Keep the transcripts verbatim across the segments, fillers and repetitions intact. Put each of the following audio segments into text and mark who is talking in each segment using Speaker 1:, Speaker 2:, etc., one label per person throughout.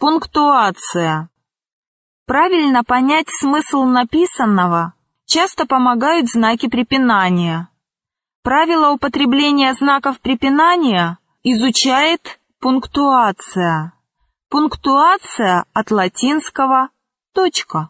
Speaker 1: Пунктуация. Правильно понять смысл написанного часто помогают знаки препинания. Правила употребления знаков препинания изучает пунктуация. Пунктуация от латинского «точка».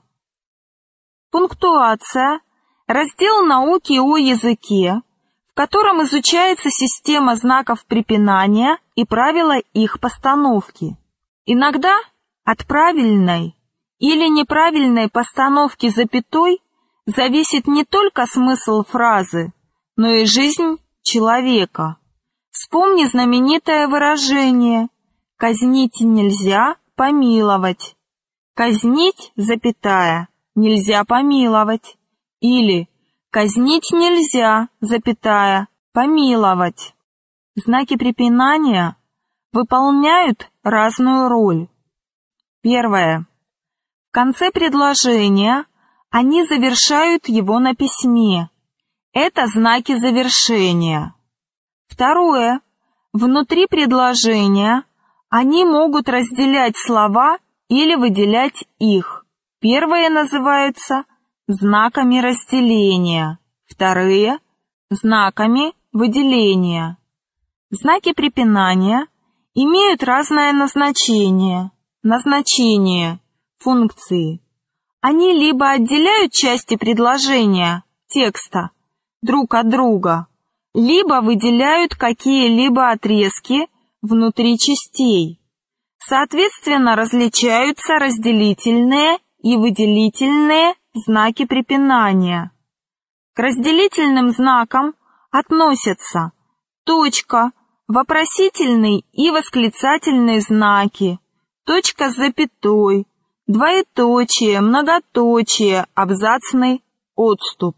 Speaker 1: Пунктуация – раздел науки о языке, в котором изучается система знаков препинания и правила их постановки. Иногда от правильной или неправильной постановки запятой зависит не только смысл фразы, но и жизнь человека. Вспомни знаменитое выражение «казнить нельзя, помиловать». Казнить, запятая, нельзя помиловать. Или казнить нельзя, запятая, помиловать. Знаки препинания выполняют разную роль. Первое. В конце предложения они завершают его на письме. Это знаки завершения. Второе. Внутри предложения они могут разделять слова или выделять их. Первые называются знаками разделения, вторые – знаками выделения. Знаки препинания имеют разное назначение, назначение, функции. Они либо отделяют части предложения, текста, друг от друга, либо выделяют какие-либо отрезки внутри частей. Соответственно, различаются разделительные и выделительные знаки препинания. К разделительным знакам относятся точка, вопросительный и восклицательные знаки, точка с запятой, двоеточие, многоточие, абзацный отступ.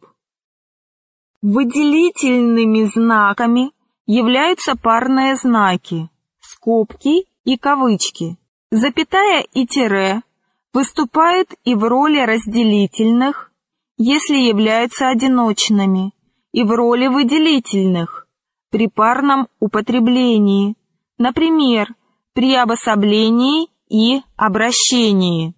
Speaker 1: Выделительными знаками являются парные знаки, скобки и кавычки. Запятая и тире выступают и в роли разделительных, если являются одиночными, и в роли выделительных при парном употреблении, например, при обособлении и обращении.